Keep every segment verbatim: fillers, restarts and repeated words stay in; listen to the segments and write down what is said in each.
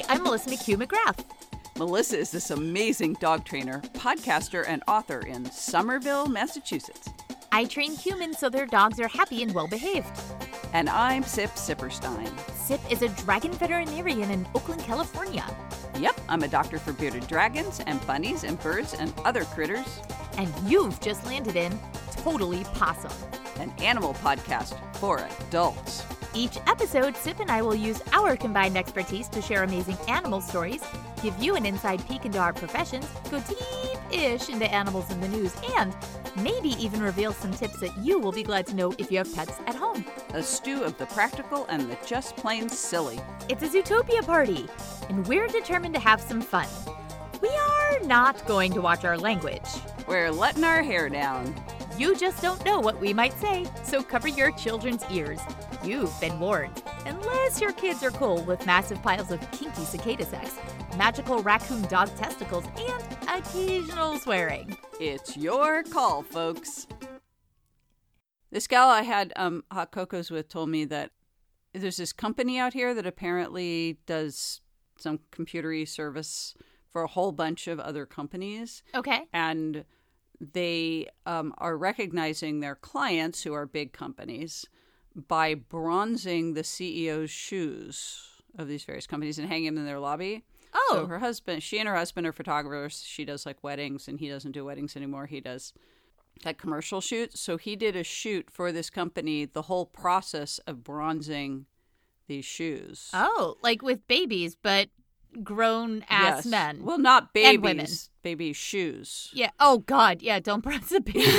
I'm Melissa McHugh McGrath. Melissa is this amazing dog trainer, podcaster, and author in Somerville, Massachusetts. I train humans so their dogs are happy and well-behaved. And I'm Sip Sipperstein. Sip is a dragon veterinarian in Oakland, California. Yep, I'm a doctor for bearded dragons and bunnies and birds and other critters. And you've just landed in Totally Possum, an animal podcast for adults. Each episode, Sip and I will use our combined expertise to share amazing animal stories, give you an inside peek into our professions, go deep-ish into animals in the news, and maybe even reveal some tips that you will be glad to know if you have pets at home. A stew of the practical and the just plain silly. It's a Zootopia party, and we're determined to have some fun. We are not going to watch our language. We're letting our hair down. You just don't know what we might say, so cover your children's ears. You've been warned. Unless your kids are cool with massive piles of kinky cicada sex, magical raccoon dog testicles, and occasional swearing. It's your call, folks. This gal I had um, hot cocos with told me that there's this company out here that apparently does some computery service for a whole bunch of other companies. Okay. And they um, are recognizing their clients, who are big companies, by bronzing the C E O's shoes of these various companies and hanging them in their lobby. Oh. So her husband, she and her husband are photographers. She does like weddings, and he doesn't do weddings anymore. He does like commercial shoots. So he did a shoot for this company, the whole process of bronzing these shoes. Oh, like with babies, but grown-ass yes. men. Well, not babies. And women. Baby shoes. Yeah. Oh, God. Yeah, don't bronze the baby.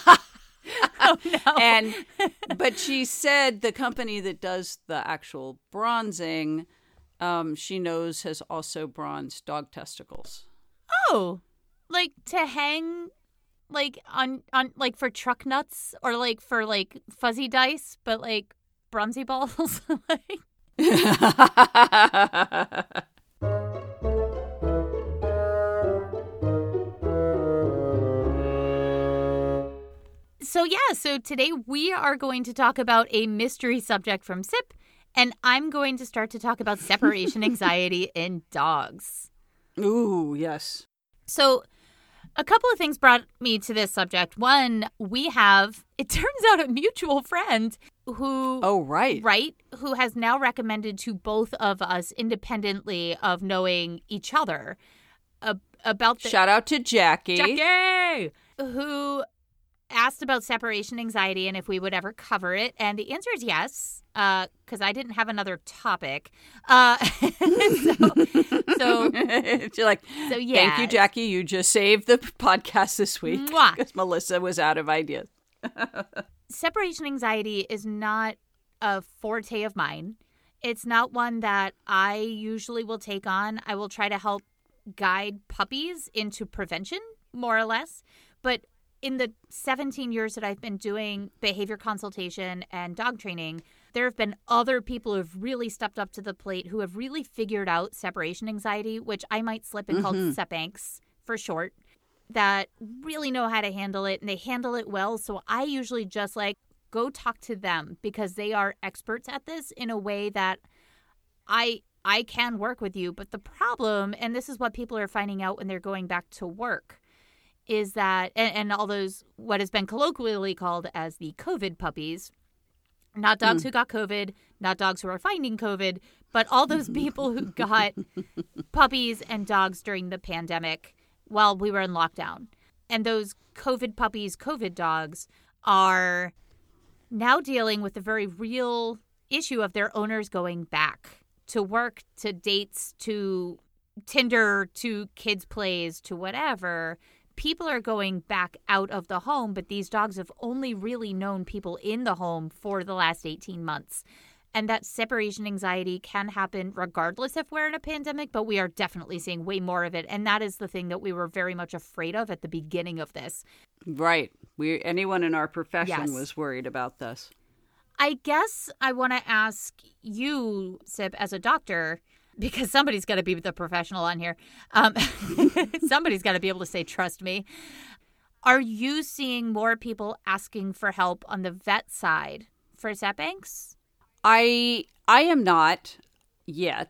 Oh, no. And but she said the company that does the actual bronzing, um, she knows has also bronzed dog testicles. Oh, like to hang, like on on like for truck nuts or like for like fuzzy dice, but like bronzy balls. Like. So yeah, so today we are going to talk about a mystery subject from Sip, and I'm going to start to talk about separation anxiety in dogs. Ooh, yes. So a couple of things brought me to this subject. One, we have, it turns out, a mutual friend who... Oh, right. Right, who has now recommended to both of us, independently of knowing each other, uh, about the... Shout out to Jackie. Jackie! Who... asked about separation anxiety and if we would ever cover it. And the answer is yes, because uh, I didn't have another topic. Uh, so, so, You're like, so yeah. Thank you, Jackie. You just saved the podcast this week because Melissa was out of ideas. Separation anxiety is not a forte of mine. It's not one that I usually will take on. I will try to help guide puppies into prevention, more or less. But in the seventeen years that I've been doing behavior consultation and dog training, there have been other people who have really stepped up to the plate who have really figured out separation anxiety, which I might slip and mm-hmm. call SEPANX for short, that really know how to handle it, and they handle it well. So I usually just like go talk to them because they are experts at this in a way that I I can work with you. But the problem, and this is what people are finding out when they're going back to work, is that, and, and all those, what has been colloquially called as the COVID puppies, not dogs mm. who got COVID, not dogs who are finding COVID, but all those people who got puppies and dogs during the pandemic while we were in lockdown. And those COVID puppies, COVID dogs are now dealing with the very real issue of their owners going back to work, to dates, to Tinder, to kids' plays, to whatever. People are going back out of the home, but these dogs have only really known people in the home for the last eighteen months. And that separation anxiety can happen regardless if we're in a pandemic, but we are definitely seeing way more of it. And that is the thing that we were very much afraid of at the beginning of this. Right. We anyone in our profession yes. was worried about this. I guess I want to ask you, Sip, as a doctor, because somebody's got to be the professional on here. Um, somebody's got to be able to say, trust me. Are you seeing more people asking for help on the vet side for SEPANX? I I am not yet.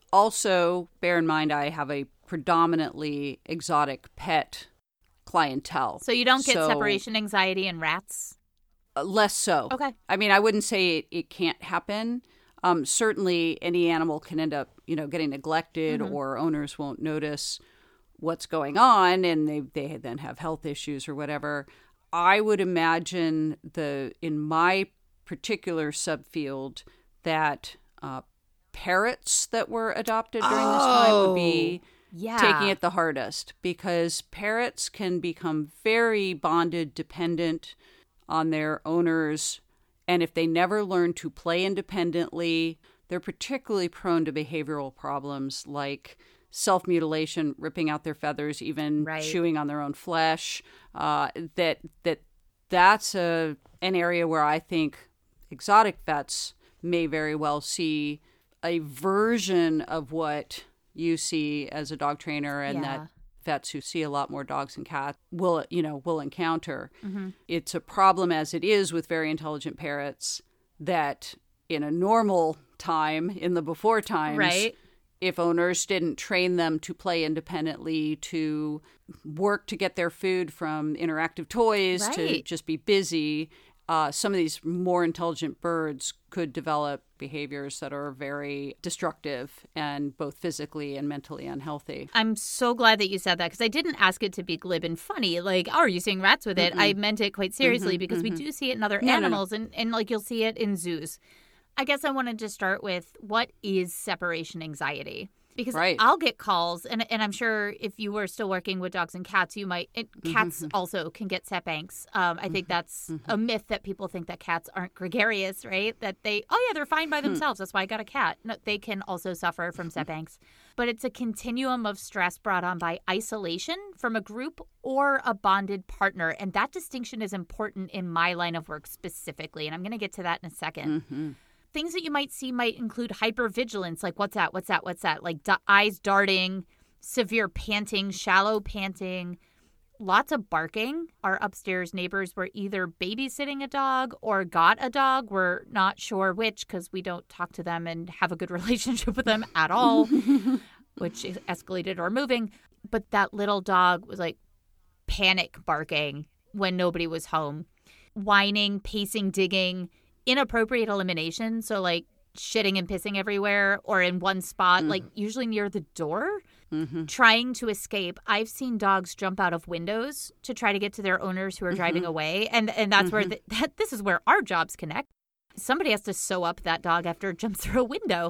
Also, bear in mind, I have a predominantly exotic pet clientele. So you don't get So, separation anxiety in rats? uh, less so. Okay. I mean, I wouldn't say it, it can't happen. Um, certainly, any animal can end up, you know, getting neglected, Mm-hmm. or owners won't notice what's going on, and they they then have health issues or whatever. I would imagine the in my particular subfield that uh, parrots that were adopted during this time would be Yeah. taking it the hardest, because parrots can become very bonded, dependent on their owners. And if they never learn to play independently, they're particularly prone to behavioral problems like self-mutilation, ripping out their feathers, even Right. chewing on their own flesh. Uh, that that that's a an area where I think exotic vets may very well see a version of what you see as a dog trainer, and Yeah. that vets who see a lot more dogs and cats will, you know, will encounter. Mm-hmm. It's a problem as it is with very intelligent parrots that in a normal time, in the before times, Right. if owners didn't train them to play independently, to work to get their food from interactive toys, to Right. just be busy, uh, some of these more intelligent birds could develop behaviors that are very destructive and both physically and mentally unhealthy. I'm so glad that you said that, because I didn't ask it to be glib and funny. Like, oh, are you seeing rats with it? Mm-mm. I meant it quite seriously, Mhm, because we mhm. do see it in other No, no, no. animals, And, and like you'll see it in zoos. I guess I wanted to start with, what is separation anxiety? Because Right. I'll get calls, and and I'm sure if you were still working with dogs and cats, you might. It, cats Mhm. also can get setbacks. Um, I think that's Mhm. a myth that people think that cats aren't gregarious, right? That they, oh yeah, they're fine by themselves. That's why I got a cat. No, they can also suffer from setbacks. But it's a continuum of stress brought on by isolation from a group or a bonded partner, and that distinction is important in my line of work specifically. And I'm going to get to that in a second. Mhm. Things that you might see might include hypervigilance, like what's that, what's that, what's that, like d- eyes darting, severe panting, shallow panting, lots of barking. Our upstairs neighbors were either babysitting a dog or got a dog. We're not sure which, because we don't talk to them and have a good relationship with them at all, which is escalated or moving. But that little dog was like panic barking when nobody was home, whining, pacing, digging, inappropriate elimination. So like shitting and pissing everywhere, or in one spot, Mhm. like usually near the door, Mhm. trying to escape. I've seen dogs jump out of windows to try to get to their owners who are driving Mhm. away. And and that's where Mhm. the, that, this is where our jobs connect. Somebody has to sew up that dog after it jumps through a window.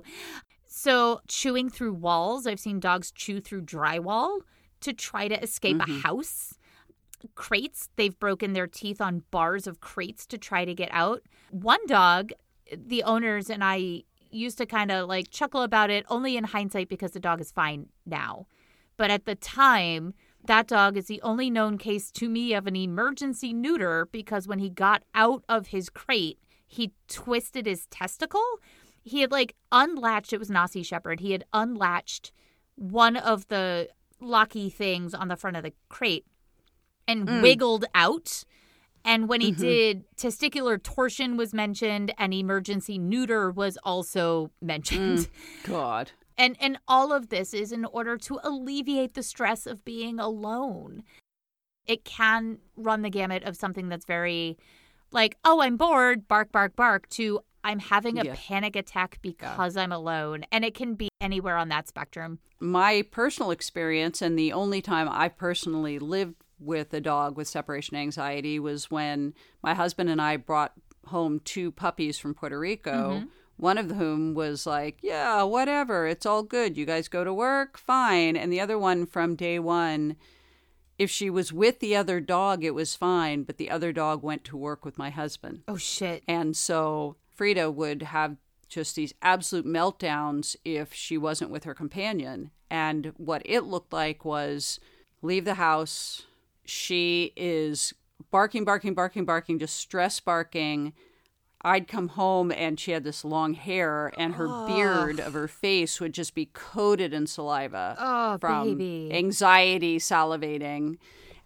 So chewing through walls. I've seen dogs chew through drywall to try to escape Mhm. a house. Crates, they've broken their teeth on bars of crates to try to get out. One dog, the owners and I used to kind of like chuckle about it, only in hindsight because the dog is fine now. But at the time, that dog is the only known case to me of an emergency neuter, because when he got out of his crate, he twisted his testicle. He had like unlatched, it was an Aussie Shepherd. He had unlatched one of the locky things on the front of the crate and Mm. wiggled out. And when he Mhm. did, testicular torsion was mentioned, and emergency neuter was also mentioned. God. And and all of this is in order to alleviate the stress of being alone. It can run the gamut of something that's very like, oh, I'm bored, bark, bark, bark, to I'm having a Yeah. panic attack because I'm alone. And it can be anywhere on that spectrum. My personal experience, and the only time I personally lived with a dog with separation anxiety, was when my husband and I brought home two puppies from Puerto Rico. Mhm. One of whom was like, yeah, whatever, it's all good. You guys go to work, fine. And the other one, from day one, if she was with the other dog, it was fine. But the other dog went to work with my husband. Oh, shit. And so Frida would have just these absolute meltdowns if she wasn't with her companion. And what it looked like was leave the house. She is barking, barking, barking, barking, just stress barking. I'd come home and she had this long hair, and her Oh. beard of her face would just be coated in saliva Oh, from baby. anxiety salivating.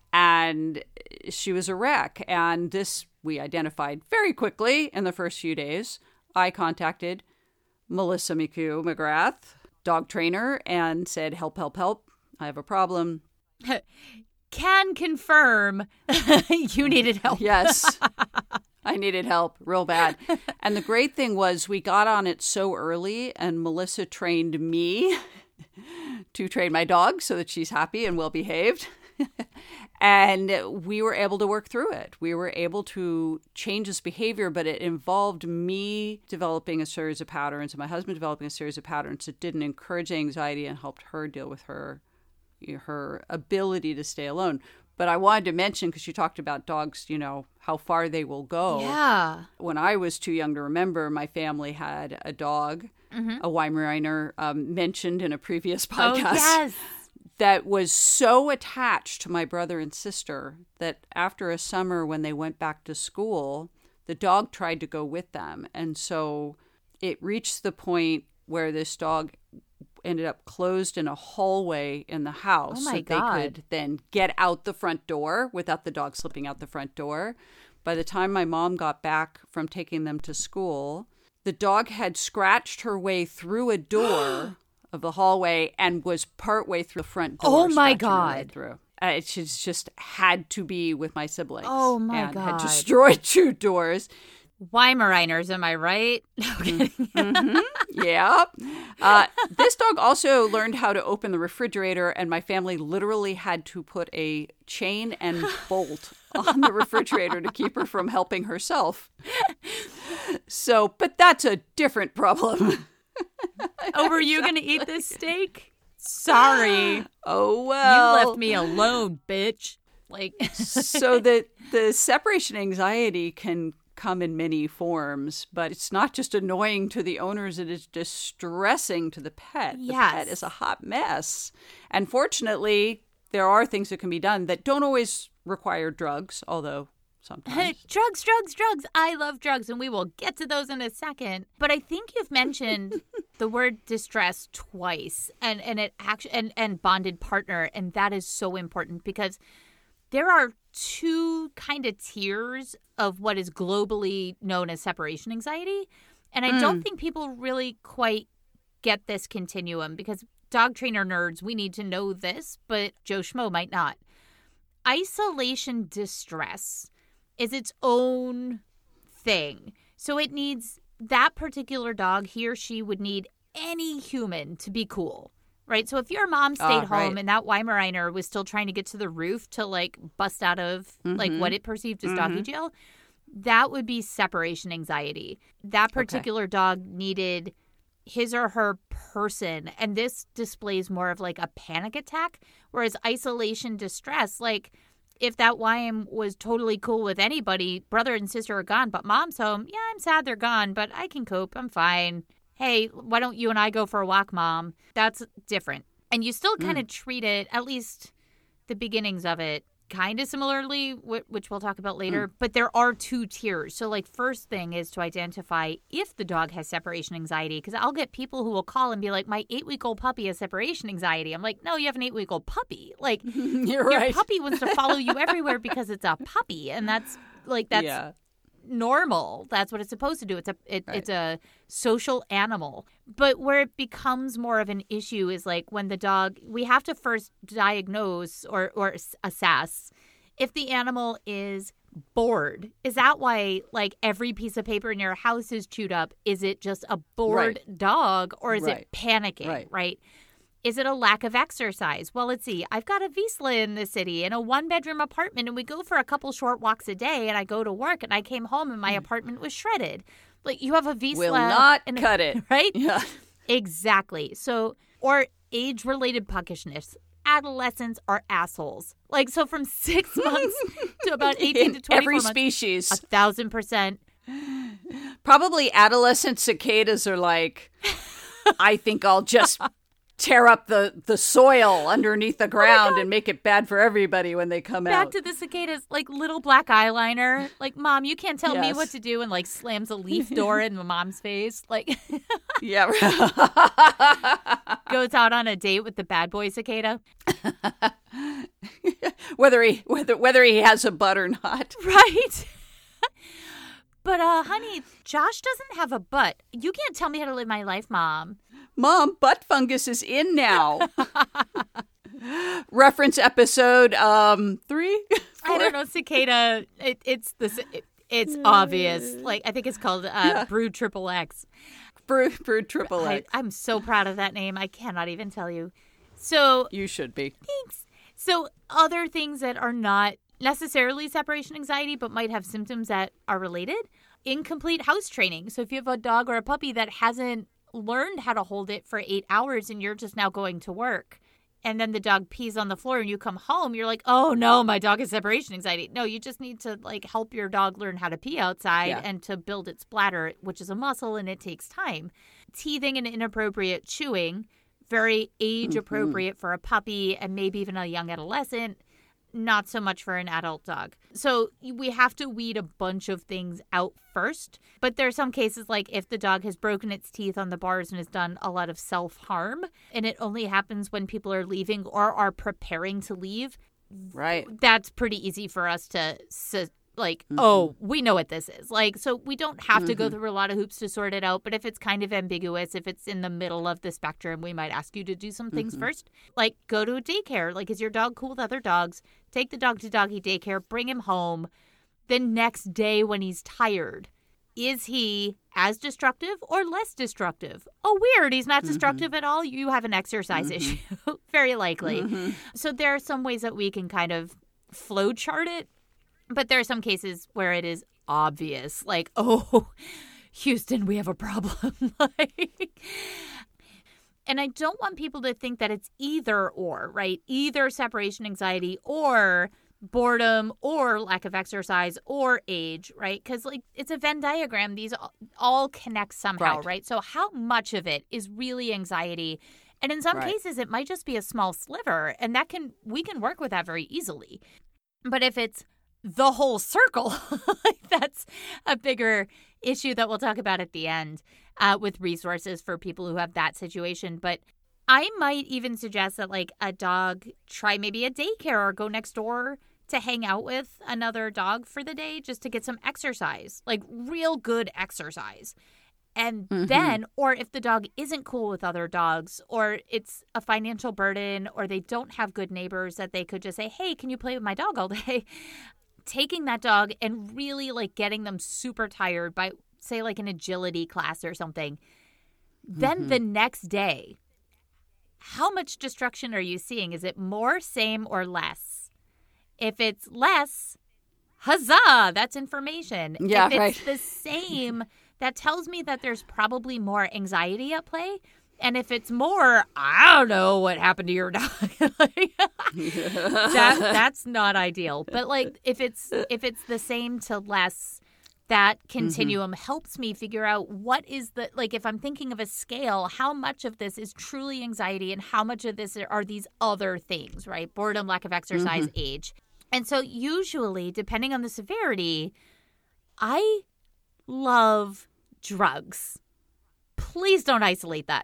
And she was a wreck. And this we identified very quickly in the first few days. I contacted Melissa McHugh McGrath, dog trainer and said, help, help, help. I have a problem. Can confirm you needed help. Yes. I needed help real bad. And the great thing was we got on it so early, and Melissa trained me to train my dog so that she's happy and well behaved. And we were able to work through it. We were able to change his behavior, but it involved me developing a series of patterns and my husband developing a series of patterns that didn't encourage anxiety and helped her deal with her, her ability to stay alone. But I wanted to mention, because you talked about dogs, you know, how far they will go. Yeah. When I was too young to remember, my family had a dog, mm-hmm. a Weimaraner, um, mentioned in a previous podcast. Oh, yes. That was so attached to my brother and sister that after a summer when they went back to school, the dog tried to go with them. And so it reached the point where this dog ended up closed in a hallway in the house. Oh my so God. They could then get out the front door without the dog slipping out the front door. By the time my mom got back from taking them to school, the dog had scratched her way through a door of the hallway and was partway through the front door. Oh my scratching her way God. Through. Uh, it just, just had to be with my siblings. Oh my and God. Had destroyed two doors. Weimaraners, am I right? No kidding. Mm-hmm. Yeah. Uh, this dog also learned how to open the refrigerator, and my family literally had to put a chain and bolt on the refrigerator to keep her from helping herself. So, but that's a different problem. Oh, were you going to eat this steak? Sorry. Oh, well. You left me alone, bitch. Like, so the, the separation anxiety can come in many forms, but it's not just annoying to the owners, it is distressing to the pet. The Yes. pet is a hot mess. And fortunately, there are things that can be done that don't always require drugs, although sometimes. drugs, drugs, drugs. I love drugs, and we will get to those in a second. But I think you've mentioned the word distress twice, and, and it actually and, and bonded partner, and that is so important because there are two kind of tiers of what is globally known as separation anxiety. And I mm. don't think people really quite get this continuum because dog trainer nerds, we need to know this, but Joe Schmo might not. Isolation distress is its own thing. So it needs that particular dog, he or she would need any human to be cool. Right. So if your mom stayed oh, home right. and that Weimaraner was still trying to get to the roof to like bust out of mm-hmm. like what it perceived as mm-hmm. doggy jail, that would be separation anxiety. That particular okay. dog needed his or her person. And this displays more of like a panic attack, whereas isolation distress, like if that Y M was totally cool with anybody, brother and sister are gone, but mom's home. Yeah, I'm sad they're gone, but I can cope. I'm fine. Hey, why don't you and I go for a walk, Mom? That's different. And you still kind of mm. treat it, at least the beginnings of it, kind of similarly, which we'll talk about later. Mm. But there are two tiers. So, like, first thing is to identify if the dog has separation anxiety. Because I'll get people who will call and be like, my eight-week-old puppy has separation anxiety. I'm like, no, you have an eight-week-old puppy. Like, You're your right. puppy wants to follow you everywhere because it's a puppy. And that's, like, that's... Yeah. normal. That's what it's supposed to do. It's a it, right. it's a social animal. But where it becomes more of an issue is like when the dog, we have to first diagnose or or assess if the animal is bored. Is that why like every piece of paper in your house is chewed up? Is it just a bored right. dog or is right. it panicking? Right. right? Is it a lack of exercise? Well, let's see. I've got a Vizsla in the city in a one-bedroom apartment, and we go for a couple short walks a day, and I go to work, and I came home, and my apartment was shredded. Like, you have a Vizsla. Will not and cut it. Right? Yeah. Exactly. So, or age-related puckishness. Adolescents are assholes. Like, so from six months to about eighteen to twenty-four every months. species. A thousand percent. Probably adolescent cicadas are like, I think I'll just... tear up the, the soil underneath the ground oh and make it bad for everybody when they come Back out. Back to the cicadas, like little black eyeliner. Like, Mom, you can't tell yes. me what to do, and like slams a leaf door in my mom's face. Like, yeah, goes out on a date with the bad boy cicada. whether he whether whether he has a butt or not, right? But uh, honey, Josh doesn't have a butt. You can't tell me how to live my life, Mom. Mom, butt fungus is in now. Reference episode um three. I don't know, cicada. It, it's this. It, it's obvious. Like I think it's called uh, yeah. Brood Triple X. Brood, brood Triple X. I, I'm so proud of that name. I cannot even tell you. So you should be. Thanks. So other things that are not necessarily separation anxiety, but might have symptoms that are related. Incomplete house training. So if you have a dog or a puppy that hasn't learned how to hold it for eight hours and you're just now going to work, and then the dog pees on the floor and you come home, you're like, oh no, my dog has separation anxiety. No, you just need to like help your dog learn how to pee outside yeah. and to build its bladder, which is a muscle and it takes time. Teething and inappropriate chewing, very age appropriate mm-hmm. for a puppy and maybe even a young adolescent. Not so much for an adult dog. So we have to weed a bunch of things out first. But there are some cases like if the dog has broken its teeth on the bars and has done a lot of self-harm, and it only happens when people are leaving or are preparing to leave. Right. That's pretty easy for us to like, mm-hmm. oh, we know what this is. Like, so we don't have mm-hmm. to go through a lot of hoops to sort it out. But if it's kind of ambiguous, if it's in the middle of the spectrum, we might ask you to do some things mm-hmm. first. Like, go to a daycare. Like, is your dog cool with other dogs? Take the dog to doggy daycare. Bring him home. The next day when he's tired, is he as destructive or less destructive? Oh, weird. He's not mm-hmm. destructive at all. You have an exercise mm-hmm. issue. Very likely. Mm-hmm. So there are some ways that we can kind of flow chart it. But there are some cases where it is obvious, like, oh, Houston, we have a problem. like, and I don't want people to think that it's either or, right? Either separation anxiety or boredom or lack of exercise or age, right? Because, like, it's a Venn diagram. These all connect somehow, right? right? So how much of it is really anxiety? And in some right. cases, it might just be a small sliver, and that can we can work with that very easily. But if it's the whole circle, that's a bigger issue that we'll talk about at the end uh, with resources for people who have that situation. But I might even suggest that like a dog try maybe a daycare or go next door to hang out with another dog for the day just to get some exercise, like real good exercise. And mm-hmm. then, or if the dog isn't cool with other dogs, or it's a financial burden, or they don't have good neighbors that they could just say, hey, can you play with my dog all day? Taking that dog and really like getting them super tired by, say, like an agility class or something. Then mm-hmm. the next day, how much destruction are you seeing? Is it more, same, or less? If it's less, huzzah, that's information. Yeah, if it's right. the same, that tells me that there's probably more anxiety at play. And if it's more, I don't know what happened to your dog. like, that that's not ideal. But like if it's if it's the same to less, that continuum mm-hmm. helps me figure out what is the like if I'm thinking of a scale, how much of this is truly anxiety and how much of this are these other things, right? Boredom, lack of exercise, mm-hmm. age. And so usually, depending on the severity, I love drugs. Please don't isolate that.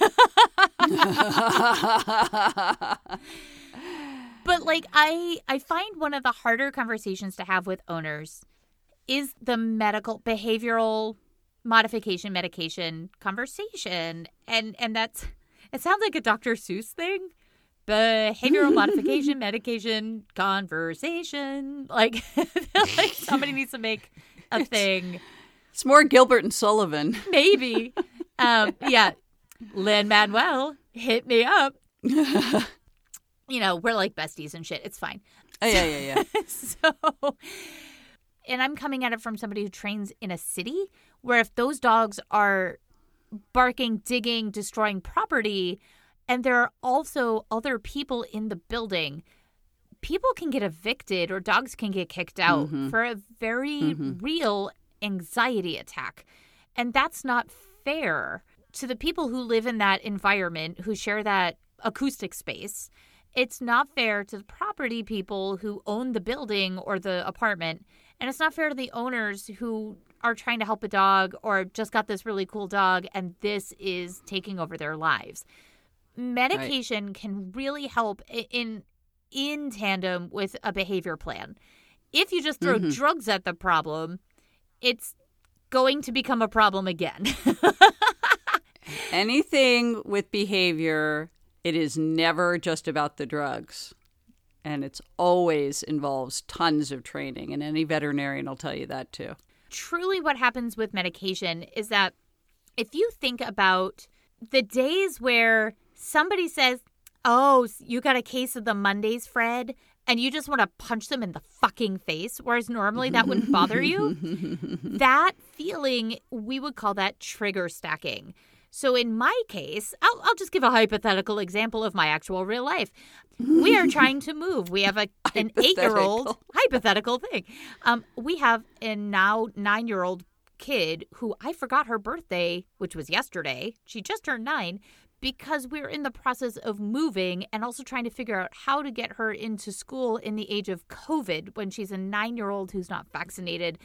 But like I I find one of the harder conversations to have with owners is the medical behavioral modification medication conversation. And and that's it sounds like a Doctor Seuss thing. Behavioral modification medication conversation. Like, like somebody needs to make a thing. It's more Gilbert and Sullivan. Maybe. Um, yeah. Lin-Manuel, hit me up. You know, we're like besties and shit. It's fine. Oh, yeah, yeah, yeah. So, and I'm coming at it from somebody who trains in a city where if those dogs are barking, digging, destroying property, and there are also other people in the building, people can get evicted or dogs can get kicked out mm-hmm. for a very mm-hmm. real anxiety attack. And that's not fair to the people who live in that environment, who share that acoustic space. It's not fair to the property people who own the building or the apartment. And it's not fair to the owners who are trying to help a dog or just got this really cool dog and this is taking over their lives. Medication right. can really help in in tandem with a behavior plan. If you just throw mm-hmm. drugs at the problem, it's going to become a problem again. anything with behavior, it is never just about the drugs. And it's always involves tons of training. And any veterinarian will tell you that too. Truly what happens with medication is that if you think about the days where somebody says, oh, you got a case of the Mondays, Fred, and you just want to punch them in the fucking face, whereas normally that wouldn't bother you, that feeling, we would call that trigger stacking. So in my case, I'll, I'll just give a hypothetical example of my actual real life. We are trying to move. We have a an eight-year-old, hypothetical thing. Um, we have a now nine-year-old kid who I forgot her birthday, which was yesterday. She just turned nine because we're in the process of moving and also trying to figure out how to get her into school in the age of COVID when she's a nine-year-old who's not vaccinated,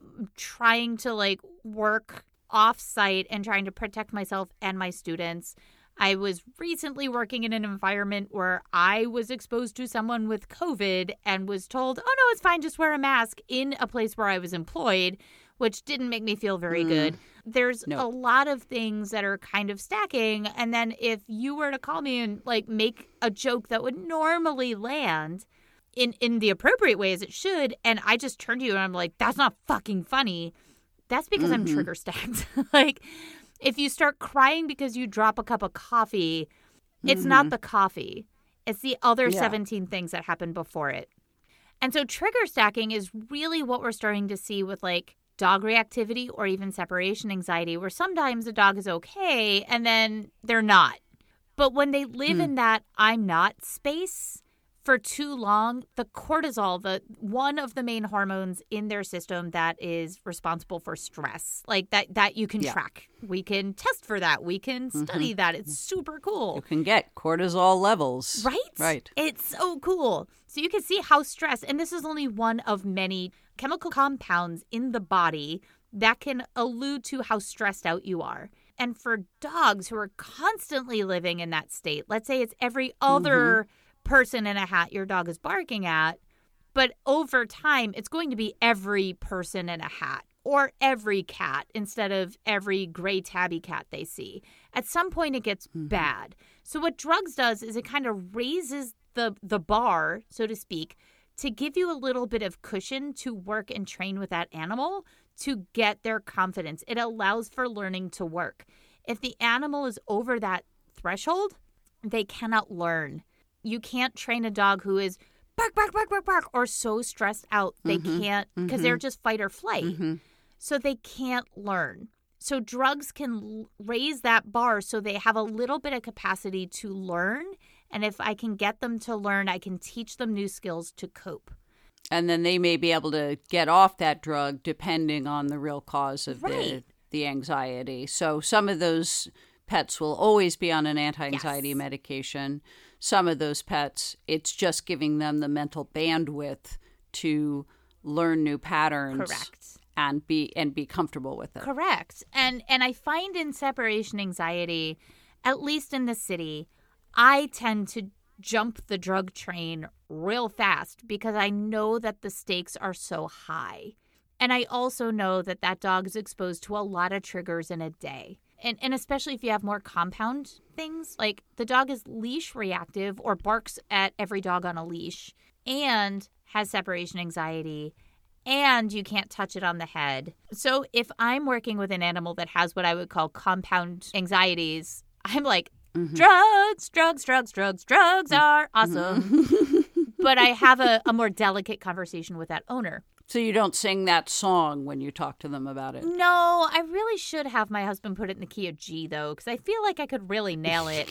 trying to like work off-site and trying to protect myself and my students. I was recently working in an environment where I was exposed to someone with COVID and was told, oh, no, it's fine, just wear a mask in a place where I was employed, which didn't make me feel very mm. good. There's no. a lot of things that are kind of stacking. And then if you were to call me and like make a joke that would normally land in, in the appropriate way as it should, and I just turn to you and I'm like, that's not fucking funny, that's because mm-hmm. I'm trigger stacked. Like, if you start crying because you drop a cup of coffee, it's mm-hmm. not the coffee. It's the other yeah. seventeen things that happened before it. And so trigger stacking is really what we're starting to see with like dog reactivity or even separation anxiety, where sometimes a dog is okay and then they're not. But when they live hmm. in that I'm not space for too long, the cortisol, the one of the main hormones in their system that is responsible for stress, like that that you can yeah. track. We can test for that. We can study mm-hmm. that. It's super cool. You can get cortisol levels. Right? Right. It's so cool. So you can see how stress, and this is only one of many chemical compounds in the body that can allude to how stressed out you are. And for dogs who are constantly living in that state, let's say it's every other mm-hmm. person in a hat your dog is barking at, but over time it's going to be every person in a hat or every cat instead of every gray tabby cat they see. At some point it gets mm-hmm. bad. So what drugs does is it kind of raises the the bar, so to speak, to give you a little bit of cushion to work and train with that animal to get their confidence. It allows for learning to work. If the animal is over that threshold, they cannot learn. You can't train a dog who is bark, bark, bark, bark, bark, or so stressed out they mm-hmm. can't, because mm-hmm. they're just fight or flight. Mm-hmm. So they can't learn. So drugs can raise that bar so they have a little bit of capacity to learn. And if I can get them to learn, I can teach them new skills to cope. And then they may be able to get off that drug depending on the real cause of right. the, the anxiety. So some of those pets will always be on an anti-anxiety yes. medication. Some of those pets, it's just giving them the mental bandwidth to learn new patterns. Correct. And be and be comfortable with it. Correct. And and I find in separation anxiety, at least in the city, I tend to jump the drug train real fast because I know that the stakes are so high. And I also know that that dog is exposed to a lot of triggers in a day. And and especially if you have more compound things, like the dog is leash reactive or barks at every dog on a leash and has separation anxiety, and you can't touch it on the head. So if I'm working with an animal that has what I would call compound anxieties, I'm like, mm-hmm. drugs, drugs, drugs, drugs, drugs are awesome. Mm-hmm. But I have a, a more delicate conversation with that owner. So you don't sing that song when you talk to them about it? No, I really should have my husband put it in the key of G, though, because I feel like I could really nail it.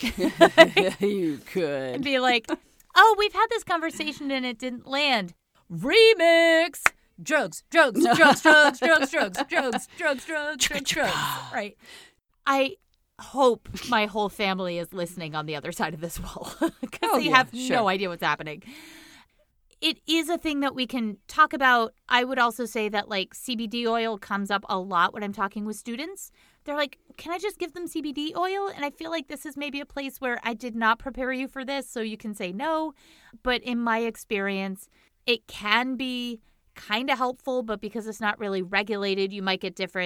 You could. And be like, oh, we've had this conversation and it didn't land. Remix! Drugs, drugs, drugs, drugs, drugs, drugs, drugs, drugs, drugs, drugs, drugs. Right. I hope my whole family is listening on the other side of this wall because oh, they yeah, have sure. no idea what's happening. It is a thing that we can talk about. I would also say that like C B D oil comes up a lot when I'm talking with students. They're like, can I just give them C B D oil? And I feel like this is maybe a place where I did not prepare you for this, so you can say no. But in my experience, it can be kind of helpful, but because it's not really regulated, you might get different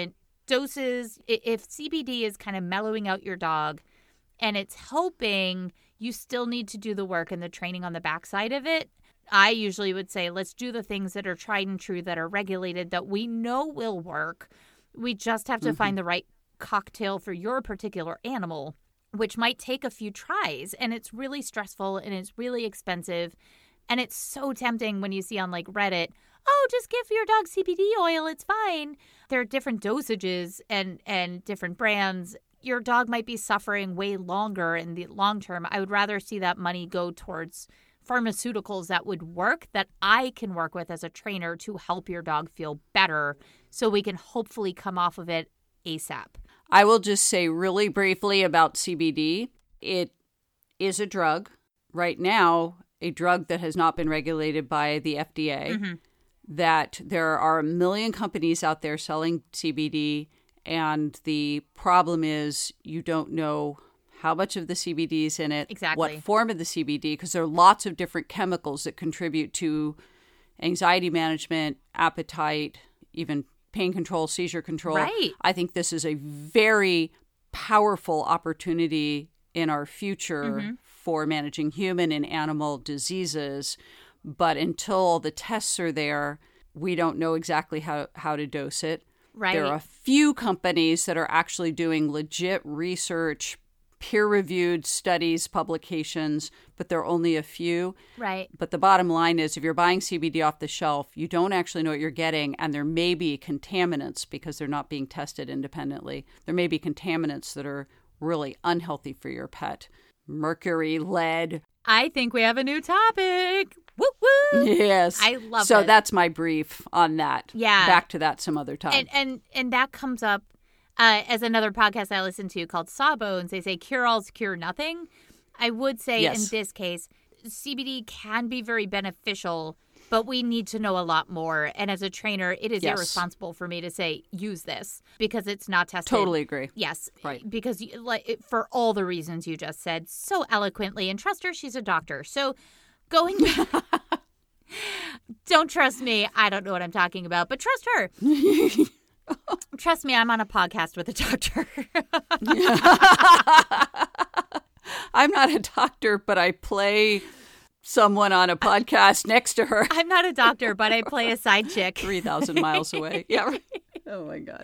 doses, if C B D is kind of mellowing out your dog and it's helping, you still need to do the work and the training on the backside of it. I usually would say, let's do the things that are tried and true, that are regulated, that we know will work. We just have to mm-hmm. find the right cocktail for your particular animal, which might take a few tries. And it's really stressful and it's really expensive. And it's so tempting when you see on like Reddit, oh, just give your dog C B D oil, it's fine. There are different dosages and, and different brands. Your dog might be suffering way longer in the long term. I would rather see that money go towards pharmaceuticals that would work, that I can work with as a trainer to help your dog feel better so we can hopefully come off of it ASAP. I will just say really briefly about C B D. It is a drug. Right now, a drug that has not been regulated by the F D A, mm-hmm. that there are a million companies out there selling C B D, and the problem is you don't know how much of the C B D is in it, exactly. what form of the C B D, because there are lots of different chemicals that contribute to anxiety management, appetite, even pain control, seizure control. Right. I think this is a very powerful opportunity in our future mm-hmm. for managing human and animal diseases. But until the tests are there, we don't know exactly how, how to dose it. Right. There are a few companies that are actually doing legit research, peer-reviewed studies, publications, but there are only a few. Right. But the bottom line is if you're buying C B D off the shelf, you don't actually know what you're getting, and there may be contaminants because they're not being tested independently. There may be contaminants that are really unhealthy for your pet. Mercury, lead. I think we have a new topic. Woo woo. Yes. I love so it. So that's my brief on that. Yeah. Back to that some other time. And and, and that comes up Uh, as another podcast I listen to called Sawbones, they say cure-alls cure nothing. I would say yes. in this case, C B D can be very beneficial, but we need to know a lot more. And as a trainer, it is yes. irresponsible for me to say, use this, because it's not tested. Totally agree. Yes. Right. Because you, like, for all the reasons you just said so eloquently, and trust her, she's a doctor. So going back, don't trust me. I don't know what I'm talking about, but trust her. Trust me, I'm on a podcast with a doctor. I'm not a doctor, but I play someone on a podcast next to her. I'm not a doctor, but I play a side chick. three thousand miles away. Yeah. Right. Oh, my God.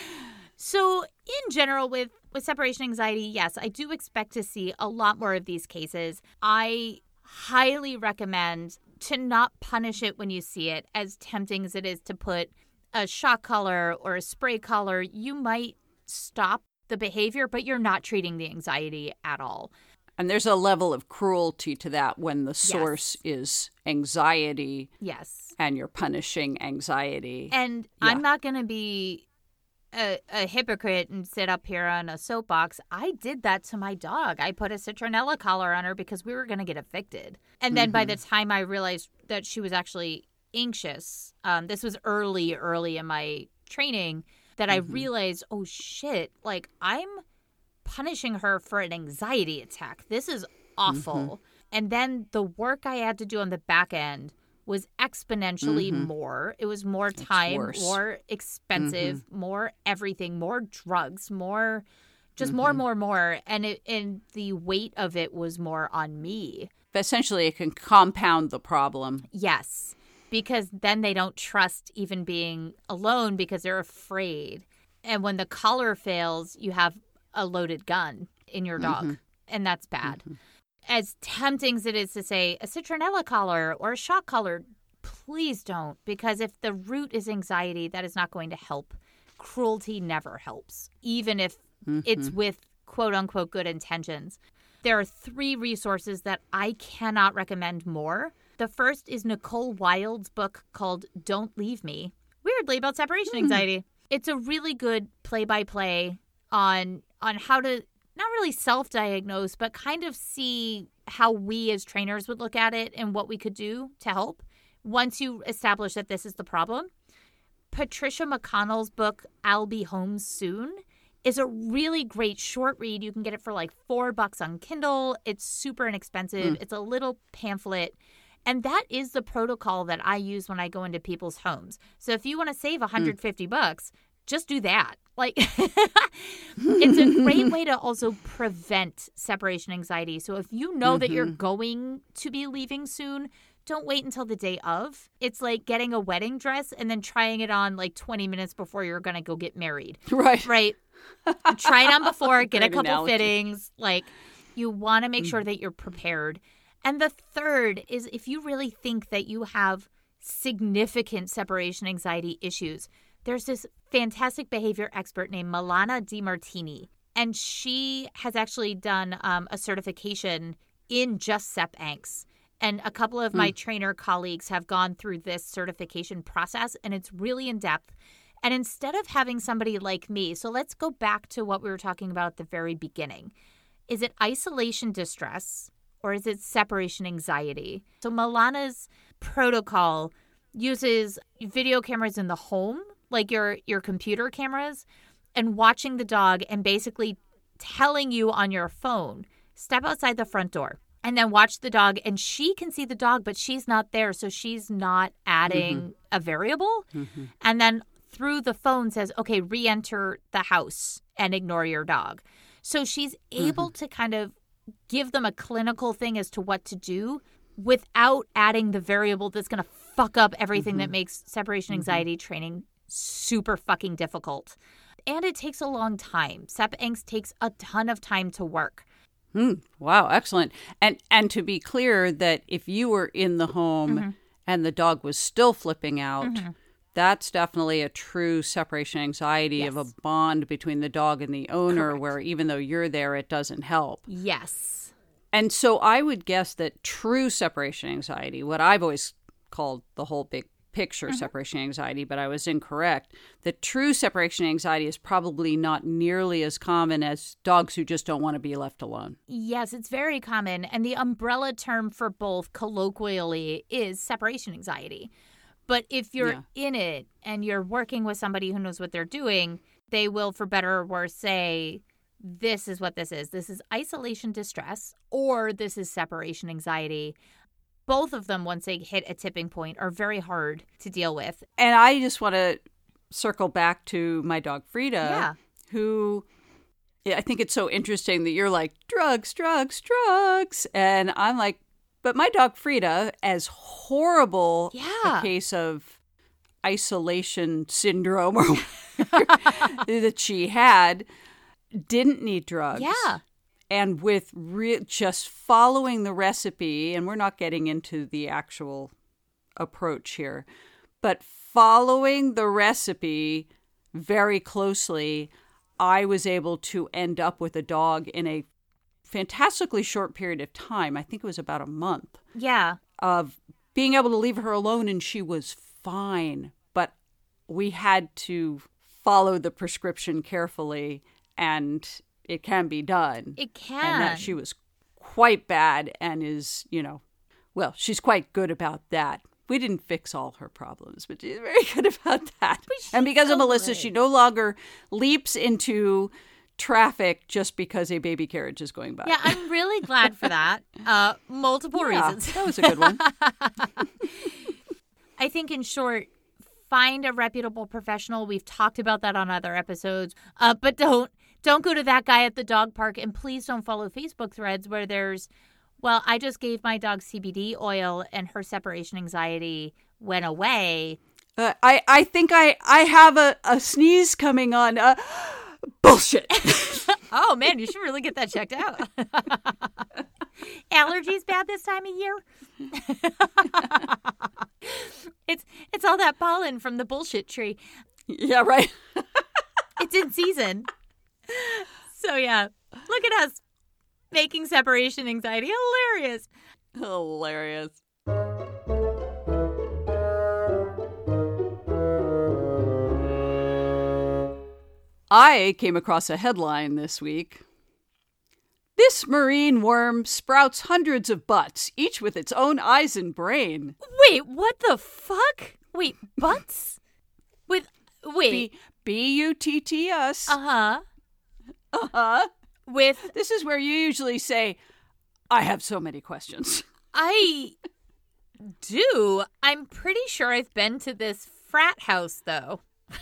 So in general, with, with separation anxiety, yes, I do expect to see a lot more of these cases. I highly recommend to not punish it when you see it, as tempting as it is to put a shock collar or a spray collar. You might stop the behavior, but you're not treating the anxiety at all. And there's a level of cruelty to that when the source yes. is anxiety. Yes. And you're punishing anxiety. And yeah. I'm not going to be a, a hypocrite and sit up here on a soapbox. I did that to my dog. I put a citronella collar on her because we were going to get evicted. And then mm-hmm. by the time I realized that she was actually anxious, um, this was early, early in my training, that mm-hmm. I realized, oh, shit, like I'm punishing her for an anxiety attack. This is awful. Mm-hmm. And then the work I had to do on the back end was exponentially mm-hmm. more. It was more time, more expensive, mm-hmm. more everything, more drugs, more, just mm-hmm. more, more, more. And it, and the weight of it was more on me. But essentially, it can compound the problem. Yes. Because then they don't trust even being alone because they're afraid. And when the collar fails, you have a loaded gun in your dog. Mm-hmm. And that's bad. Mm-hmm. As tempting as it is to say a citronella collar or a shock collar, please don't. Because if the root is anxiety, that is not going to help. Cruelty never helps, even if mm-hmm. it's with quote unquote good intentions. There are three resources that I cannot recommend more. The first is Nicole Wilde's book called Don't Leave Me, weirdly about separation mm. anxiety. It's a really good play-by-play on on how to not really self-diagnose, but kind of see how we as trainers would look at it and what we could do to help once you establish that this is the problem. Patricia McConnell's book, I'll Be Home Soon, is a really great short read. You can get it for like four bucks on Kindle. It's super inexpensive. Mm. It's a little pamphlet. And that is the protocol that I use when I go into people's homes. So if you want to save one hundred fifty mm. bucks, just do that. Like, it's a great way to also prevent separation anxiety. So if you know mm-hmm. that you're going to be leaving soon, don't wait until the day of. It's like getting a wedding dress and then trying it on like twenty minutes before you're going to go get married. Right. Right. Try it on before, get Great a couple analogy. fittings. Like, you want to make mm-hmm. sure that you're prepared. And the third is if you really think that you have significant separation anxiety issues, there's this fantastic behavior expert named Milana DiMartini, and she has actually done um, a certification in just Sep Anx. And a couple of mm. my trainer colleagues have gone through this certification process, and it's really in-depth. And instead of having somebody like me, so let's go back to what we were talking about at the very beginning. Is it isolation distress or is it separation anxiety? So Milana's protocol uses video cameras in the home, like your, your computer cameras, and watching the dog and basically telling you on your phone, step outside the front door and then watch the dog. And she can see the dog, but she's not there. So she's not adding mm-hmm. a variable. Mm-hmm. And then through the phone says, okay, re-enter the house and ignore your dog. So she's able mm-hmm. to kind of give them a clinical thing as to what to do without adding the variable that's going to fuck up everything mm-hmm. that makes separation anxiety mm-hmm. training super fucking difficult. And it takes a long time. Sep Anx takes a ton of time to work. Mm, wow, excellent. And and to be clear that if you were in the home mm-hmm. and the dog was still flipping out, mm-hmm. that's definitely a true separation anxiety yes. of a bond between the dog and the owner. Correct. Where even though you're there, it doesn't help. Yes. And so I would guess that true separation anxiety, what I've always called the whole big picture mm-hmm. separation anxiety, but I was incorrect. The true separation anxiety is probably not nearly as common as dogs who just don't want to be left alone. Yes, it's very common. And the umbrella term for both colloquially is separation anxiety. But if you're yeah. in it and you're working with somebody who knows what they're doing, they will, for better or worse, say, this is what this is. This is isolation distress, or this is separation anxiety. Both of them, once they hit a tipping point, are very hard to deal with. And I just want to circle back to my dog, Frida, yeah. who I think it's so interesting that you're like, drugs, drugs, drugs. And I'm like, but my dog, Frida, as horrible yeah. a case of isolation syndrome or that she had, didn't need drugs. Yeah. And with re- just following the recipe, and we're not getting into the actual approach here, but following the recipe very closely, I was able to end up with a dog in a fantastically short period of time. I think it was about a month. Yeah. Of being able to leave her alone, and she was fine. But we had to follow the prescription carefully, and it can be done. It can. And that she was quite bad and is, you know, well, she's quite good about that. We didn't fix all her problems, but she's very good about that. And because so of Melissa, good. She no longer leaps into traffic just because a baby carriage is going by. Yeah, I'm really glad for that. Uh, multiple yeah, reasons. That was a good one. I think, in short, find a reputable professional. We've talked about that on other episodes, uh, but don't. Don't go to that guy at the dog park, and please don't follow Facebook threads where there's, well, I just gave my dog C B D oil and her separation anxiety went away. Uh, I, I think I, I have a, a sneeze coming on. Uh, bullshit. Oh, man, you should really get that checked out. Allergies bad this time of year? it's it's all that pollen from the bullshit tree. Yeah, right. It's in season. So, yeah, look at us making separation anxiety hilarious. Hilarious. I came across a headline this week. This marine worm sprouts hundreds of butts, each with its own eyes and brain. Wait, what the fuck? Wait, butts? With, wait. B U T T S. Uh-huh. Uh-huh. With... This is where you usually say, I have so many questions. I do. I'm pretty sure I've been to this frat house, though.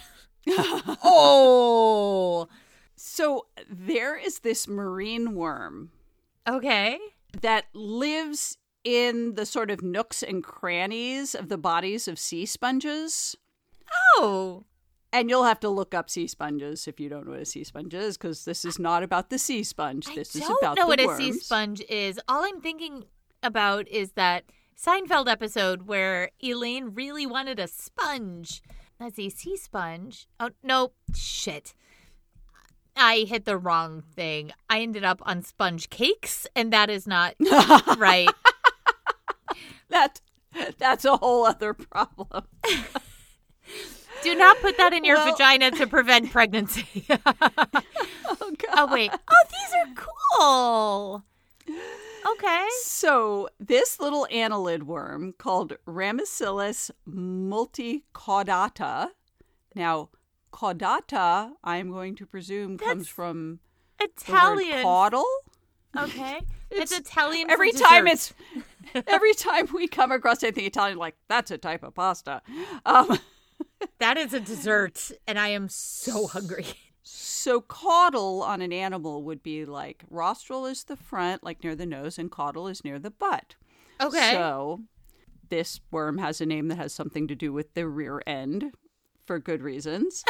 Oh. So there is this marine worm Okay. that lives in the sort of nooks and crannies of the bodies of sea sponges. Oh. And you'll have to look up sea sponges if you don't know what a sea sponge is, because this is not about the sea sponge. This I is don't about know the what worms. a sea sponge is. All I'm thinking about is that Seinfeld episode where Elaine really wanted a sponge. That's a sea sponge. Oh, no. Shit. I hit the wrong thing. I ended up on sponge cakes, and that is not right. That, that's a whole other problem. Do not put that in your Well- vagina to prevent pregnancy. Oh, God. Oh, wait. Oh, these are cool. Okay. So this little annelid worm called Ramesillus multicaudata. Now, caudata, I'm going to presume, comes That's from Italian. the word caudal. Okay. It's, It's- Italian for Every time dessert. it's every time we come across anything Italian, like that's a type of pasta. Um, That is a dessert, and I am so hungry. so caudal on an animal would be like rostral is the front, like near the nose, and caudal is near the butt. Okay. So this worm has a name that has something to do with the rear end for good reasons.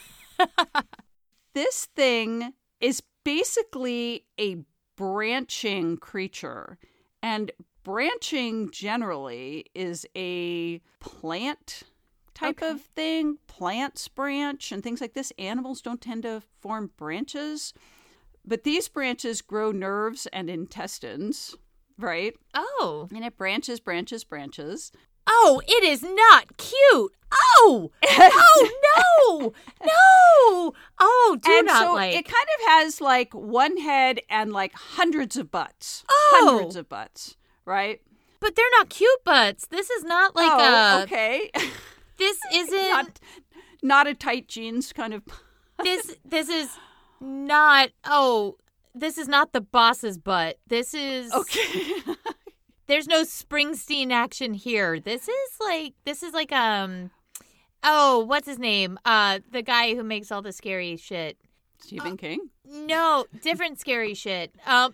This thing is basically a branching creature. And branching generally is a plant type Okay. of thing. Plants branch and things like this. Animals don't tend to form branches. But these branches grow nerves and intestines, right? Oh. And it branches, branches, branches. Oh, it is not cute. Oh. Oh, no. No. Oh, do and not so like. it kind of has like one head and like hundreds of butts. Oh. Hundreds of butts, right? But they're not cute butts. This is not like oh, a. okay. This isn't. not, not a tight jeans kind of. This this is not. Oh, this is not the boss's butt. This is. Okay. There's no Springsteen action here. This is like this is like um oh, what's his name? Uh the guy who makes all the scary shit. Stephen Uh, King? No, different scary shit. Um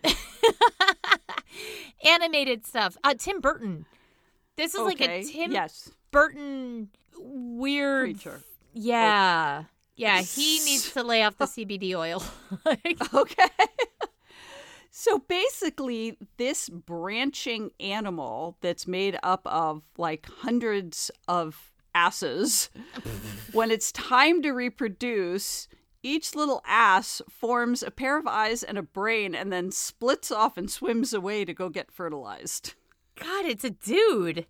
animated stuff. Uh Tim Burton. This is like a Okay, Tim Yes. Burton weird Creature. Yeah. Yeah, he needs to lay off the C B D oil. Like, Okay. So basically, this branching animal that's made up of like hundreds of asses, when it's time to reproduce, each little ass forms a pair of eyes and a brain and then splits off and swims away to go get fertilized. God, it's a dude.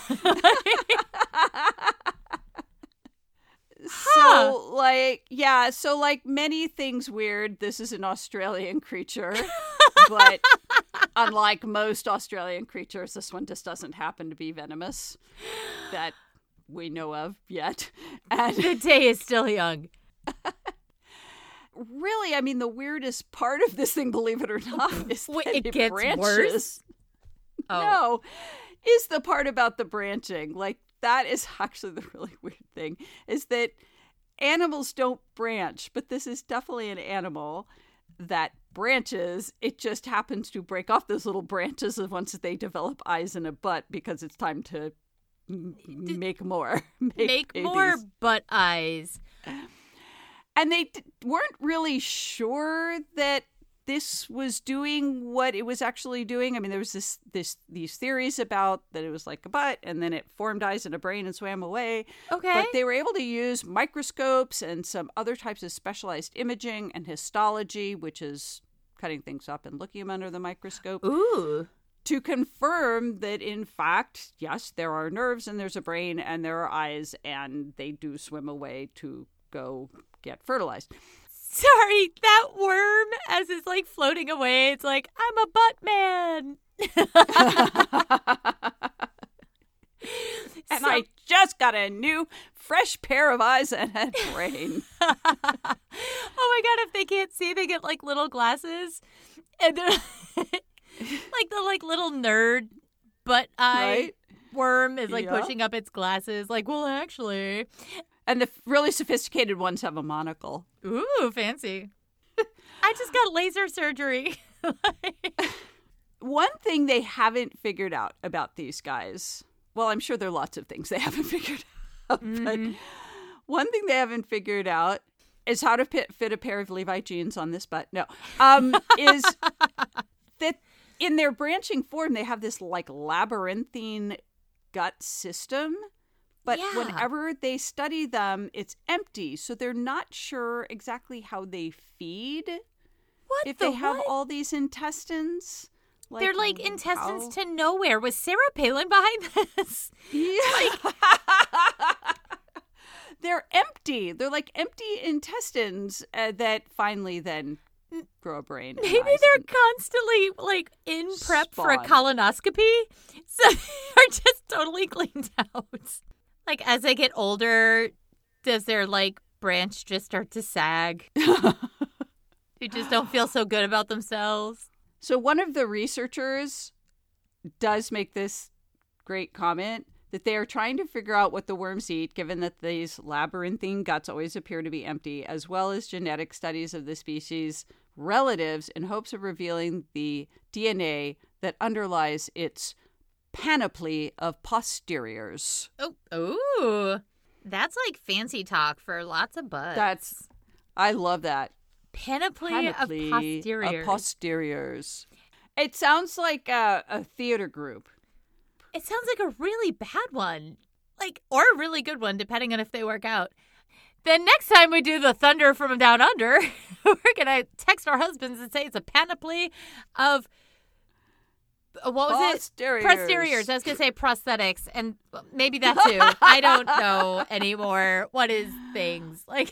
So, like, yeah, so like many things weird, this is an Australian creature. But unlike most Australian creatures, this one just doesn't happen to be venomous that we know of yet. And The day is still young. really, I mean, the weirdest part of this thing, believe it or not, is Wait, that it it gets branches. worse? Oh. No, is the part about the branching. Like, that is actually the really weird thing, is that animals don't branch, but this is definitely an animal that branches. It just happens to break off those little branches once they develop eyes and a butt because it's time to m- make more. Make babies. more butt eyes. And they d- weren't really sure that this was doing what it was actually doing. I mean, there was this, this, these theories about that it was like a butt, and then it formed eyes and a brain and swam away. Okay. But they were able to use microscopes and some other types of specialized imaging and histology, which is cutting things up and looking them under the microscope, Ooh. to confirm that, in fact, yes, there are nerves and there's a brain and there are eyes, and they do swim away to go get fertilized. Sorry, that worm, as it's like floating away, it's like, I'm a butt man. And So- I just got a new, fresh pair of eyes and a brain. Oh my God, if they can't see, they get like little glasses. And they're like the like little nerd butt eye Right? worm is like Yeah. pushing up its glasses. Like, well, actually. And the really sophisticated ones have a monocle. Ooh, fancy. I just got laser surgery. One thing they haven't figured out about these guys, well, I'm sure there are lots of things they haven't figured out, mm-hmm. but one thing they haven't figured out is how to fit, fit a pair of Levi jeans on this butt. No, um, is that in their branching form, they have this like labyrinthine gut system. But yeah. whenever they study them, it's empty. So they're not sure exactly how they feed. What if the they have what? all these intestines. Like, they're like intestines how? to nowhere. Was Sarah Palin behind this? Yeah. Like... They're empty. They're like empty intestines uh, that finally then grow a brain. Maybe they're and... constantly like in prep Spawn. for a colonoscopy. So they're just totally cleaned out. Like, as they get older, does their, like, branch just start to sag? They just don't feel so good about themselves. So one of the researchers does make this great comment that they are trying to figure out what the worms eat, given that these labyrinthine guts always appear to be empty, as well as genetic studies of the species' relatives in hopes of revealing the D N A that underlies its panoply of posteriors. Oh, ooh. That's like fancy talk for lots of butts. That's, I love that. Panoply, panoply of posteriors. Of posteriors. It sounds like a, a theater group. It sounds like a really bad one. Like, or a really good one, depending on if they work out. Then next time we do the Thunder from Down Under, we're going to text our husbands and say it's a panoply of... What was posteriors. it? Posteriors. I was going to say prosthetics, and maybe that too. I don't know anymore. What is things? Like,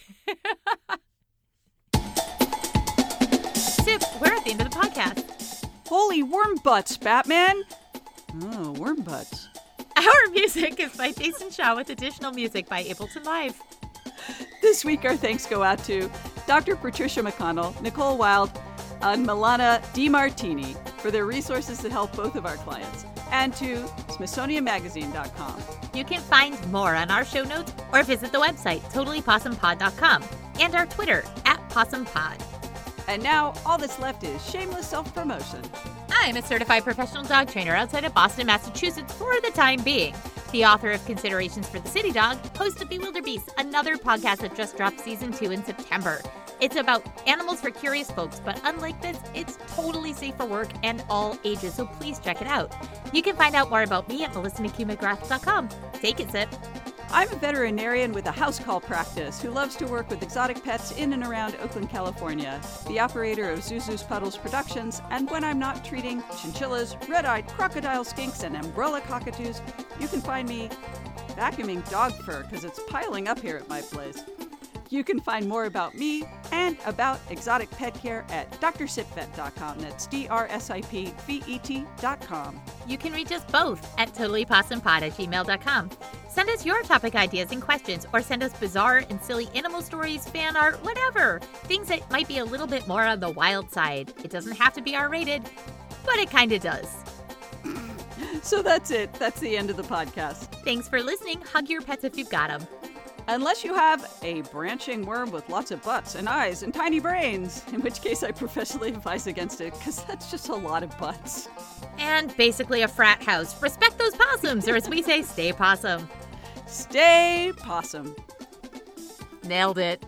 Sip, we're at the end of the podcast. Holy worm butts, Batman. Oh, worm butts. Our music is by Jason Shaw with additional music by Ableton Live. This week, our thanks go out to Doctor Patricia McConnell, Nicole Wild, and Milana DiMartini for their resources that help both of our clients, and to Smithsonian Magazine dot com. You can find more on our show notes or visit the website totally possum pod dot com and our Twitter at PossumPod. And now, all that's left is shameless self-promotion. I'm a certified professional dog trainer outside of Boston, Massachusetts for the time being. The author of Considerations for the City Dog, host of Bewilder Beasts, another podcast that just dropped season two in September. It's about animals for curious folks, but unlike this, it's totally safe for work and all ages, so please check it out. You can find out more about me at melissa mchugh mcgrath dot com. Take it, Sip. I'm a veterinarian with a house call practice who loves to work with exotic pets in and around Oakland, California, the operator of Zuzu's Puddles Productions, and when I'm not treating chinchillas, red-eyed crocodile skinks, and umbrella cockatoos, you can find me vacuuming dog fur because it's piling up here at my place. You can find more about me and about exotic pet care at d r sip vet dot com. That's D R S I P V E T dot com. You can reach us both at totally possum pod at gmail dot com. Send us your topic ideas and questions, or send us bizarre and silly animal stories, fan art, whatever. Things that might be a little bit more on the wild side. It doesn't have to be R-rated, but it kind of does. So that's it. That's the end of the podcast. Thanks for listening. Hug your pets if you've got them. Unless you have a branching worm with lots of butts and eyes and tiny brains, in which case I professionally advise against it, because that's just a lot of butts. And basically a frat house. Respect those possums, or as we say, stay possum. Stay possum. Nailed it.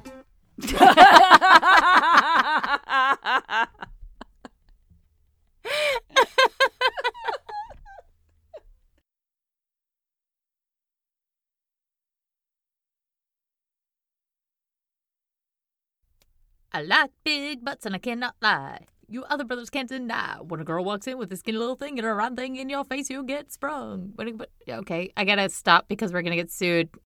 I like big butts and I cannot lie. You other brothers can't deny. When a girl walks in with a skinny little thing and a round thing in your face, you'll get sprung. But, okay, I gotta stop because we're gonna get sued.